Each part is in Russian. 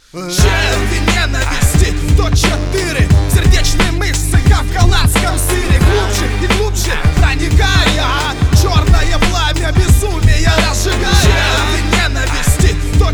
Черви ненависти 104. Сердечные мышцы, как в голландском сыре. Глубже и глубже проникая, черное пламя безумия разжигая. Черви ненависти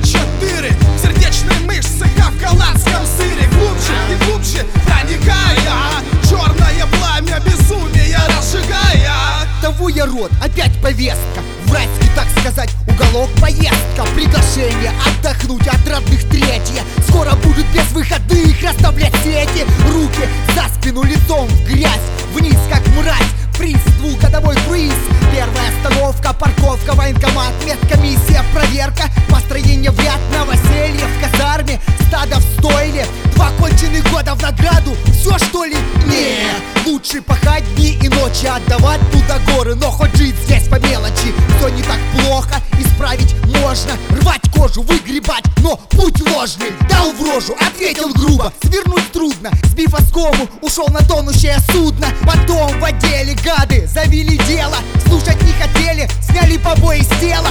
104. Сердечные мышцы, как в голландском сыре. Глубже и глубже проникая, черное пламя безумия разжигая. Того я род, опять повестка. Вратьки, так сказать, уголок, поездка. Приглашение отдохнуть от родных третье. Скоро будут без выходных расставлять сети. Руки за спину, лицом в грязь. Вниз, как мразь, приз, двухгодовой круиз. Первая остановка, парковка, военкомат, медкомиссия, проверка. Построение в ряд, новоселье в казарме. Стадо в стойле, 2 конченых года в награду. Все что ли? Нет, лучше пахать дни и ночи, отдавать туда горы. Но хоть жить здесь по мелочи. Все не так плохо, исправить можно. Рвать кожу, выгребать, но путь ложный. Дал в рожу, ответил грубо. Свернуть трудно, сбив оскому, ушел на тонущее судно. Потом в отделе гады завели дело. Слушать не хотели, сняли побои с тела.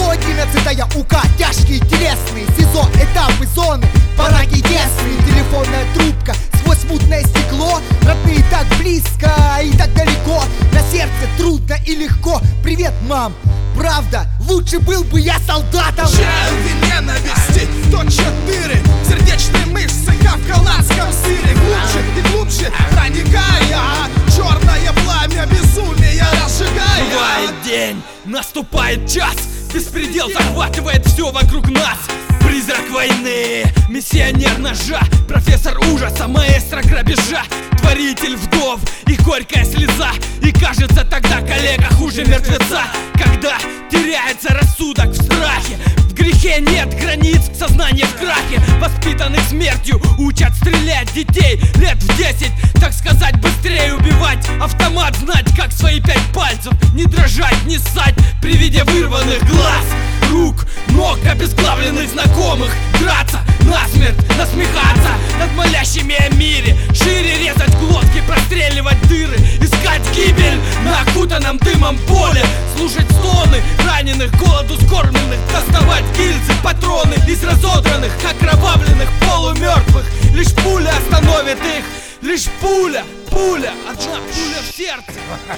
111-я УК, тяжкие телесные. СИЗО, этапы зоны, бараки тесные. Телефонная трубка, сквозь мутное стекло. Родные так близко и так далеко. На сердце трудно и легко. Привет, мам, правда, лучше был бы я солдатом. Черви ненависти 104. Сердечные мышцы, как в голландском сыре. Глубже и глубже проникая, черное пламя безумия разжигая. Бывает день, наступает час. Беспредел захватывает все вокруг нас. Призрак войны, миссионер ножа, профессор ужаса, маэстро грабежа, творитель вдов и горькая слеза. И кажется тогда коллега хуже мертвеца, когда теряется рассудок в страхе. В грехе нет границ, сознание в крахе. Воспитанных смертью учат стрелять детей лет в 10, так сказать, быстрее убивать. Автомат знать, как свои 5 пальцев. Не дрожать, не ссать при виде вырванных глаз, рук, ног обезглавленных знакомых. Драться насмерть, насмехаться над молящими о мире. Шире резать глотки, простреливать дыры. Искать гибель на окутанном дымом поле. Слушать стоны раненых, голоду скормленных. Доставать гильзы, патроны из разодранных, окровавленных, полумертвых. Лишь пуля остановит их. Лишь пуля, одна пуля в сердце.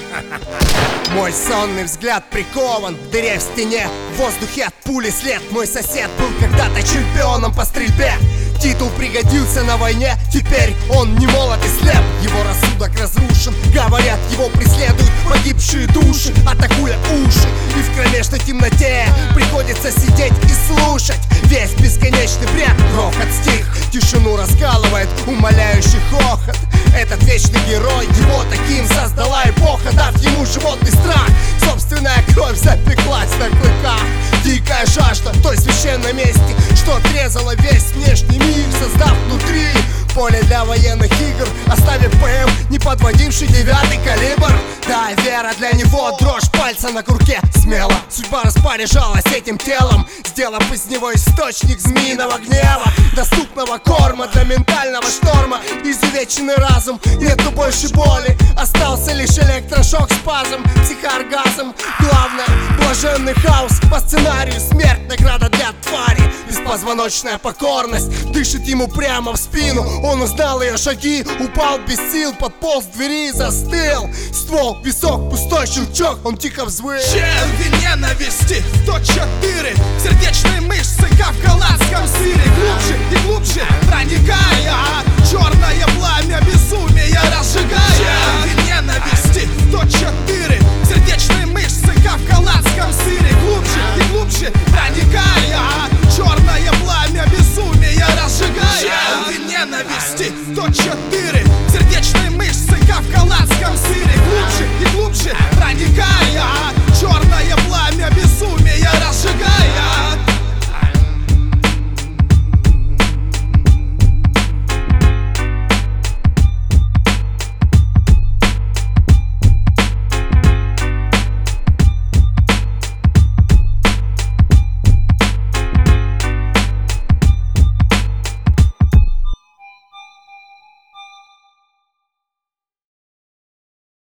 Мой сонный взгляд прикован к дыре в стене. В воздухе от пули след. Мой сосед был когда-то чемпионом по стрельбе. Титул пригодился на войне, теперь он не молод и слеп. Его рассудок разрушен, говорят, его преследуют погибшие души, атакуя уши. И в кромешной темноте приходится сидеть и слушать весь бесконечный бред. Грохот стих, тишину раскалывает умоляющий хохот. Этот вечный герой, его таким создала эпоха, дав ему животный страх. Собственная кровь запеклась на клыках. Дикая жажда в той священной мести, что отрезала весь внешний мир, создав внутри поле для военных игр, оставив ПМ, не подводивший 9-й калибр. Да, вера для него, дрожь пальца на курке. Смело судьба распоряжалась этим телом, сделав из него источник змеиного гнева, доступного корма для ментального шторма. Изувеченный разум, нету больше боли, остался лишь электрошок, спазм, психооргазм. Главное, блаженный хаос, по сценарию смерть, награда для твари. Беспозвоночная покорность дышит ему прямо в спину. Он узнал ее шаги, упал без сил, подполз к двери и застыл. Ствол, висок, пустой щелчок, он тихо взвыл. Черви ненависти 104. Сердечные мышцы, как в голландском сыре. Глубже и